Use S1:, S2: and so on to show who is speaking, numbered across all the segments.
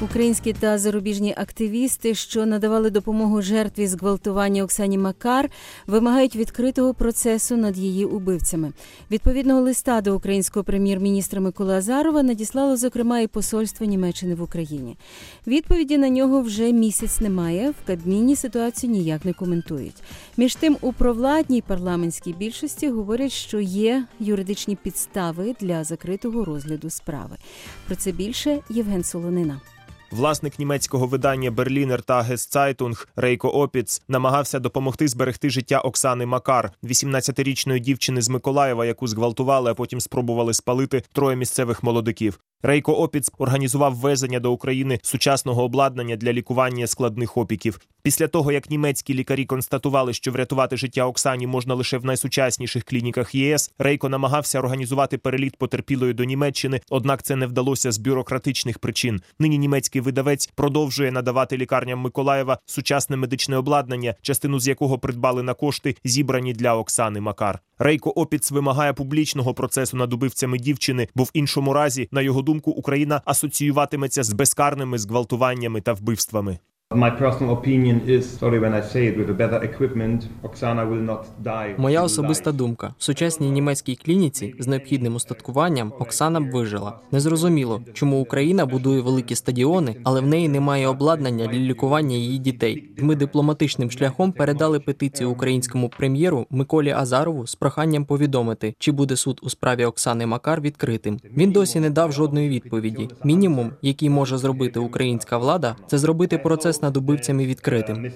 S1: Українські та зарубіжні активісти, що надавали допомогу жертві зґвалтування Оксані Макар, вимагають відкритого процесу над її убивцями. Відповідного листа до українського прем'єр-міністра Миколи Азарова надіслало, зокрема, і посольство Німеччини в Україні. Відповіді на нього вже місяць немає, в Кабміні ситуацію ніяк не коментують. Між тим, у провладній парламентській більшості говорять, що є юридичні підстави для закритого розгляду справи. Про це більше Євген Солонина.
S2: Власник німецького видання «Берлінер Тагес-Цайтунг» Рейко Опіц намагався допомогти зберегти життя Оксани Макар, 18-річної дівчини з Миколаєва, яку зґвалтували, а потім спробували спалити троє місцевих молодиків. Рейко Опіц організував ввезення до України сучасного обладнання для лікування складних опіків. Після того, як німецькі лікарі констатували, що врятувати життя Оксані можна лише в найсучасніших клініках ЄС, Рейко намагався організувати переліт потерпілої до Німеччини, однак це не вдалося з бюрократичних причин. Нині німецький видавець продовжує надавати лікарням Миколаєва сучасне медичне обладнання, частину з якого придбали на кошти, зібрані для Оксани Макар. Рейко Опіц вимагає публічного процесу над убивцями дівчини, бо в іншому разі, на його думку, Україна асоціюватиметься з безкарними зґвалтуваннями та вбивствами.
S3: Моя особиста думка. В сучасній німецькій клініці з необхідним устаткуванням Оксана б вижила. Незрозуміло, чому Україна будує великі стадіони, але в неї немає обладнання для лікування її дітей. Ми дипломатичним шляхом передали петицію українському прем'єру Миколі Азарову з проханням повідомити, чи буде суд у справі Оксани Макар відкритим. Він досі не дав жодної відповіді. Мінімум, який може зробити українська влада, це зробити процес над убивцями відкритим.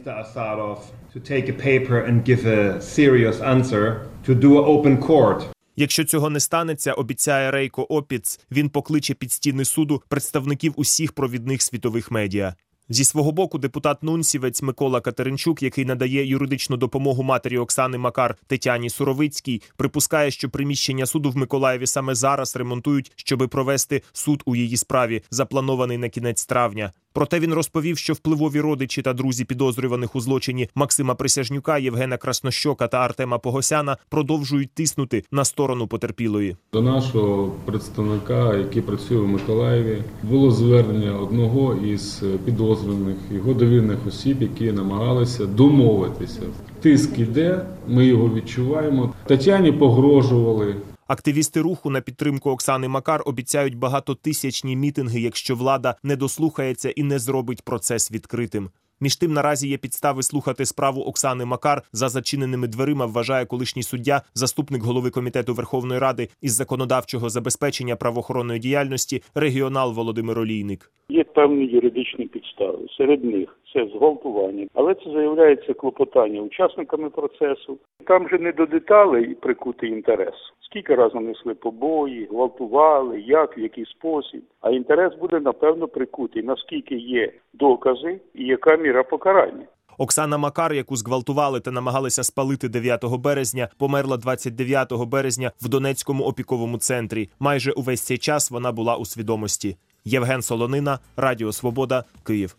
S2: Якщо цього не станеться, обіцяє Рейко Опіц, він покличе під стіни суду представників усіх провідних світових медіа. Зі свого боку, депутат-нунсівець Микола Катеринчук, який надає юридичну допомогу матері Оксани Макар Тетяні Суровицькій, припускає, що приміщення суду в Миколаєві саме зараз ремонтують, щоби провести суд у її справі, запланований на кінець травня. Проте він розповів, що впливові родичі та друзі підозрюваних у злочині Максима Присяжнюка, Євгена Краснощока та Артема Погосяна продовжують тиснути на сторону потерпілої.
S4: До нашого представника, який працює в Миколаєві, було звернення одного із підозрюваних, його довірних осіб, які намагалися домовитися. Тиск іде, ми його відчуваємо. Тетяні погрожували.
S2: Активісти руху на підтримку Оксани Макар обіцяють багатотисячні мітинги, якщо влада не дослухається і не зробить процес відкритим. Між тим, наразі є підстави слухати справу Оксани Макар за зачиненими дверима, вважає колишній суддя, заступник голови Комітету Верховної Ради із законодавчого забезпечення правоохоронної діяльності, регіонал Володимир Олійник.
S5: Є певні юридичні підстави. Серед них це зґвалтування. Але це заявляється клопотання учасниками процесу. Там же не до деталей прикутий інтерес. Скільки разом несли побої, гвалтували, як, в який спосіб. А інтерес буде, напевно, прикутий, наскільки є докази і яка міра покарання.
S2: Оксана Макар, яку зґвалтували та намагалися спалити 9 березня, померла 29 березня в Донецькому опіковому центрі. Майже увесь цей час вона була у свідомості. Євген Солонина, Радіо Свобода, Київ.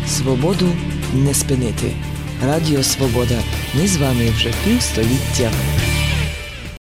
S6: Свободу не спинити. Радіо Свобода. Ми з вами вже півстоліття.